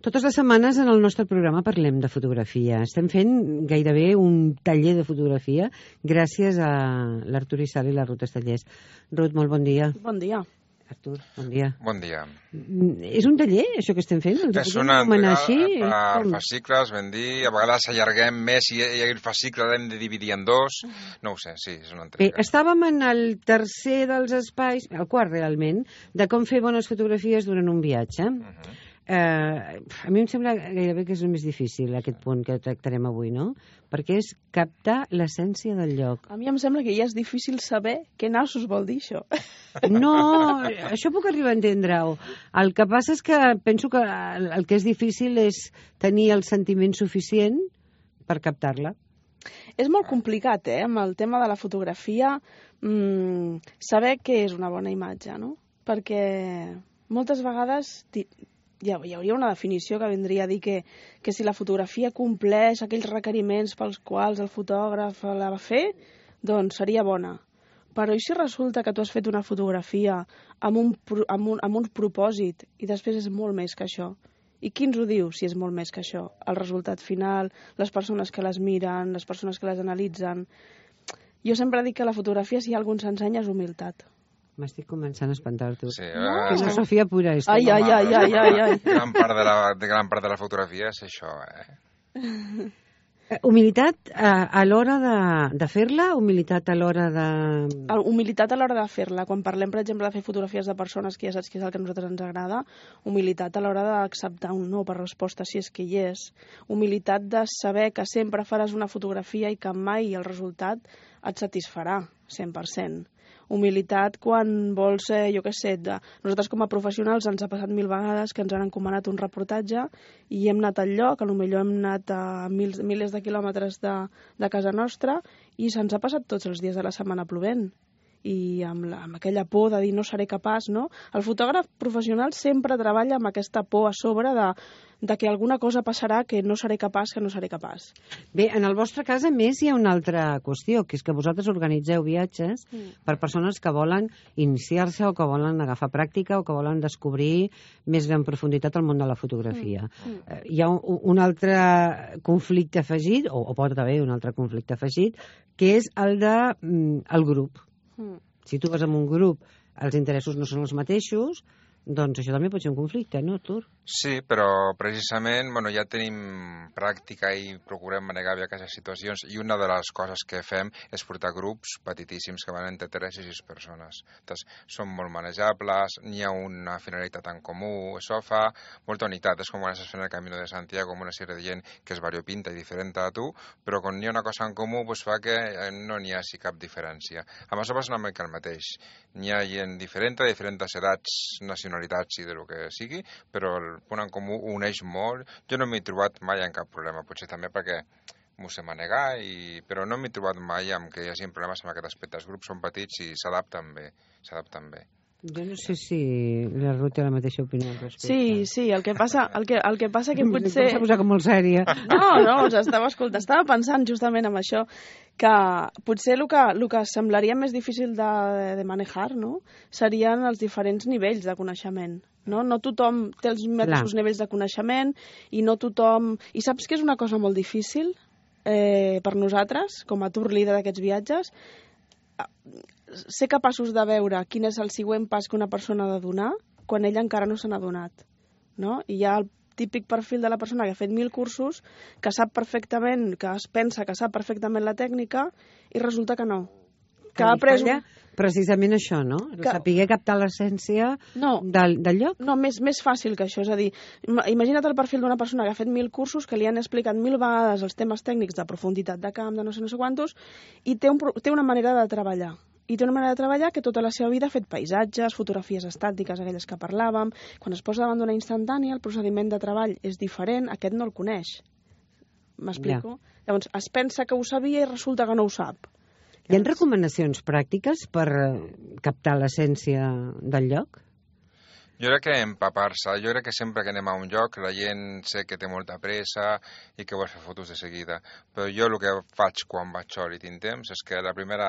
Totes les setmanes en el nostre programa parlem de fotografia. Estem fent gairebé un taller de fotografia gràcies a l'Artur Isal i la Ruth Estellers. Ruth, molt bon dia. Bon dia. Artur, bon dia. Bon dia. És un taller, això que estem fent? És una per fascicles, ben dir. A vegades allarguem més i el fascicle l'hem de dividir en dos. No ho sé, sí, és una entrega. Bé, estàvem en el tercer dels espais, el quart realment, de com fer bones fotografies durant un viatge. A mi em sembla gairebé que és el més difícil, aquest punt que tractarem avui, no? Perquè és captar l'essència del lloc. A mi em sembla que ja és difícil saber què nassos vol dir això. No, això puc arribar a entendre-ho. El que passa és que penso que el que és difícil és tenir el sentiment suficient per captar-la. És molt complicat, amb el tema de la fotografia, saber què és una bona imatge, no? Perquè moltes vegades hi hauria una definició que vindria a dir que si la fotografia compleix aquells requeriments pels quals el fotògraf la va fer, doncs seria bona. Però i si resulta que tu has fet una fotografia amb un propòsit i després és molt més que això? I qui ens ho diu si és molt més que això? El resultat final, les persones que les miren, les persones que les analitzen... Jo sempre dic que la fotografia, si algú ens ensenya, és humilitat. M'estic començant a espantar, tu. Sí, filosofia pura. Ai. Gran part de la fotografia és això, Humilitat a l'hora de fer-la, humilitat a l'hora de... Humilitat a l'hora de fer-la. Quan parlem, per exemple, de fer fotografies de persones, que ja saps que és el que a nosaltres ens agrada, humilitat a l'hora d'acceptar un no per resposta, si és que hi és. Humilitat de saber que sempre faràs una fotografia i que mai el resultat et satisfarà, 100%. Humilitat quan vols, jo què sé, nosaltres com a professionals ens ha passat 1000 vegades que ens han encomanat un reportatge i hem anat al lloc, potser hem anat a milers de quilòmetres de casa nostra i se'ns ha passat tots els dies de la setmana plovent. I amb aquella por de dir no seré capaç, no? El fotògraf professional sempre treballa amb aquesta por a sobre de que alguna cosa passarà, que no seré capaç, Bé, en el vostre cas, a més, hi ha una altra qüestió, que és que vosaltres organitzeu viatges per persones que volen iniciar-se o que volen agafar pràctica o que volen descobrir més en profunditat el món de la fotografia. Hi ha un altre conflicte afegit, o pot haver un altre conflicte afegit, que és el del grup. Si tu vas amb un grup, els interessos no són els mateixos, doncs això també pot ser un conflicte, no, Artur? Sí, però precisament ja tenim pràctica i procurem manegar bé aquestes situacions i una de les coses que fem és portar grups petitíssims que van entre 3 i 6 persones. Entonces, són molt manejables, n'hi ha una finalitat en comú, això fa molta unitat. És com quan estàs fent el Camino de Santiago amb una sèrie de gent que és variopinta i diferent a tu, però quan hi ha una cosa en comú fa que no n'hi hagi cap diferència. A més, passa una mica el mateix. N'hi ha gent diferent, de diferents edats, nacionalitats i de lo que sigui, però el punt en comú uneix molt. Jo no m'he trobat mai en cap problema, potser també perquè m'ho sé manegar, però no m'he trobat mai amb que hi hagi problemes amb aquest aspecte. Els grups són petits i s'adapten bé. Jo no sé si la Ruth té la mateixa opinió al respecte. Sí, el que passa que potser... S'ha posat com molt sèria. No, estava pensant justament en això, que potser el que semblaria més difícil de manejar, no?, serien els diferents nivells de coneixement. No tothom té els mateixos nivells de coneixement i no tothom... I saps que és una cosa molt difícil per nosaltres, com a tour leader d'aquests viatges, ser capaços de veure quin és el següent pas que una persona ha de donar quan ella encara no se n'ha donat, no? I hi ha el típic perfil de la persona que ha fet 1000 cursos, que sap perfectament, que es pensa que sap perfectament la tècnica i resulta que no. Que ha après... Precisament això, no? Saber captar l'essència del lloc? No, més fàcil que això. És a dir, imagina't el perfil d'una persona que ha fet 1000 cursos, que li han explicat 1000 vegades els temes tècnics de profunditat de camp, de no sé quantos, i té una manera de treballar. I té una manera de treballar que tota la seva vida ha fet paisatges, fotografies estàtiques, aquelles que parlàvem. Quan es posa davant d'una instantània, el procediment de treball és diferent, aquest no el coneix. M'explico? Llavors, es pensa que ho sabia i resulta que no ho sap. Hi ha recomanacions pràctiques per captar l'essència del lloc? Jo crec que empapar-se. Jo crec que sempre que anem a un lloc la gent sé que té molta pressa i que vol fer fotos de seguida. Però jo el que faig quan vaig sol i tinc temps és que el primer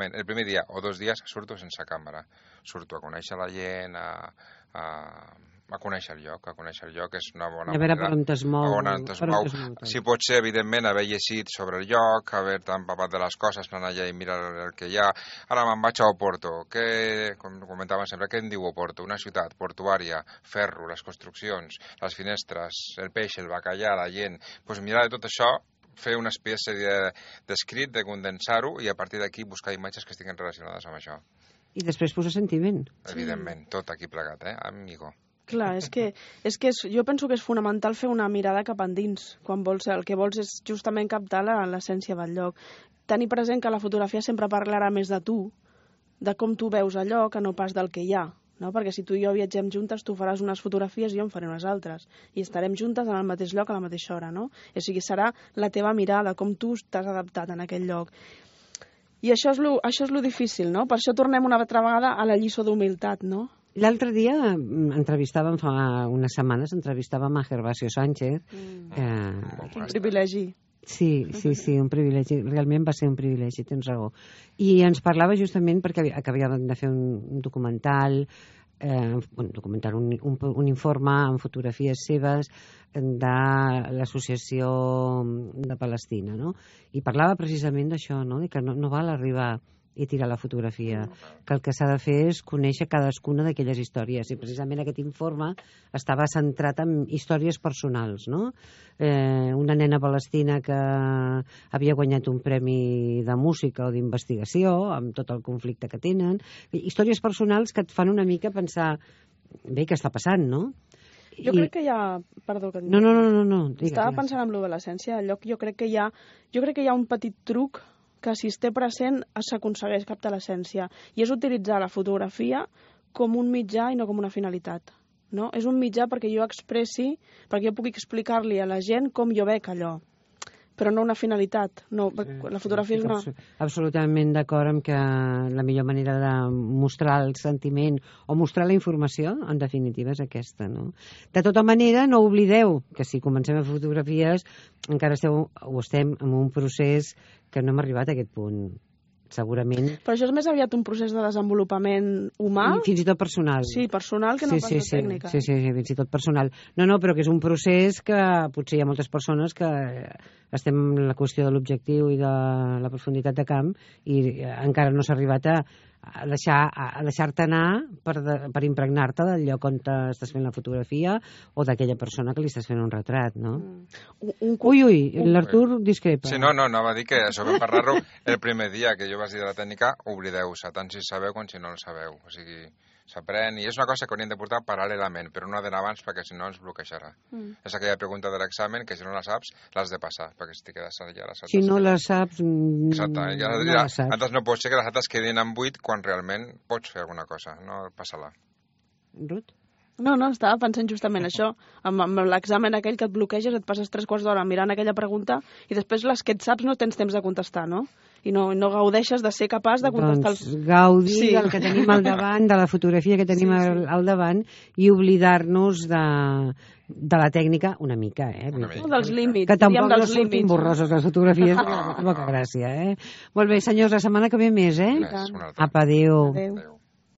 dia o 2 dies surto sense càmera. Surto a conèixer la gent, a conèixer el lloc, és una bona A veure manera. per on es mou. A veure on es mou. Si pot ser, evidentment, haver llegit sobre el lloc, haver-te empapat de les coses, anar allà i mirar el que hi ha. Ara me'n vaig a Oporto, com comentàvem sempre, què en diu Oporto? Una ciutat portuària, ferro, les construccions, les finestres, el peix, el bacallà, la gent. Doncs mirar de tot això, fer una espècie d'escrit, de condensar-ho i a partir d'aquí buscar imatges que estiguin relacionades amb això. I després posar sentiment. Evidentment, tot aquí plegat, amigo? Clar, jo penso que és fonamental fer una mirada cap endins, quan el que vols és justament captar l'essència del lloc. Tenir present que la fotografia sempre parlarà més de tu, de com tu veus allò, que no pas del que hi ha. No? Perquè si tu i jo viatgem juntes, tu faràs unes fotografies i jo en faré unes altres. I estarem juntes en el mateix lloc a la mateixa hora, no? O sigui, serà la teva mirada, com tu t'has adaptat en aquell lloc. I això és lo difícil, no? Per això tornem una altra vegada a la lliçó d'humilitat, no? L'altre dia entrevistàvem, fa unes setmanes, entrevistàvem a Gervasio Sánchez. Quin privilegi. Sí, un privilegi. Realment va ser un privilegi, tens raó. I ens parlava justament perquè acabàvem de fer un documental, un informe amb fotografies seves de l'Associació de Palestina, no? I parlava precisament d'això, no? De que no val arribar i tirar la fotografia, que el que s'ha de fer és conèixer cadascuna d'aquelles històries, i precisament aquest informe estava centrat en històries personals, no? Una nena palestina que havia guanyat un premi de música o d'investigació amb tot el conflicte que tenen, històries personals que et fan una mica pensar, bé, què està passant, no? Jo crec que hi ha... Perdó, que... No. Estava pensant en l'adolescència, al lloc jo crec que hi ha un petit truc que si es té present s'aconsegueix captar l'essència, i és utilitzar la fotografia com un mitjà i no com una finalitat. No? És un mitjà perquè jo expressi, perquè jo puc explicar-li a la gent com jo veig allò, però no una finalitat. No, la fotografia és una... Absolutament d'acord amb que la millor manera de mostrar el sentiment o mostrar la informació, en definitiva, és aquesta, no? De tota manera, no oblideu que si comencem a fotografies encara estem en un procés que no hem arribat a aquest punt, segurament. Però això és més aviat un procés de desenvolupament humà? I fins i tot personal. Sí, personal, que no pas de tècnica. Sí, fins i tot personal. No, però que és un procés que potser hi ha moltes persones que estem en la qüestió de l'objectiu i de la profunditat de camp i encara no s'ha arribat a deixar-te anar per impregnar-te del lloc on estàs fent la fotografia o d'aquella persona que li estàs fent un retrat, no? Ui, l'Artur discrepa. Sí, no, anava a dir que això vam parlar-ho el primer dia que jo vaig dir de la tècnica, oblideu-se, tant si sabeu com si no el sabeu. O sigui, s'aprèn, i és una cosa que hauríem de portar paral·lelament, però no d'anar abans perquè si no ens bloquejarà. És aquella pregunta de l'examen que si no la saps, l'has de passar, perquè si te quedes allà la saps. Si no la saps, exacte, no la saps. Antes no pot ser que les altres quedin en buit quan realment pots fer alguna cosa, no? Passa-la. Ruth? No, estava pensant justament això, amb l'examen aquell que et bloqueges, et passes 3 quarts d'hora mirant aquella pregunta i després les que et saps no tens temps de contestar, no? I no gaudeixes de ser capaç de contestar... Doncs gaudir del que tenim al davant, de la fotografia que tenim al davant i oblidar-nos de la tècnica una mica, dels límits. Que tampoc no surtin borroses les fotografies, poca gràcia, Molt bé, senyors, la setmana que ve més, Apa, adéu. Adéu.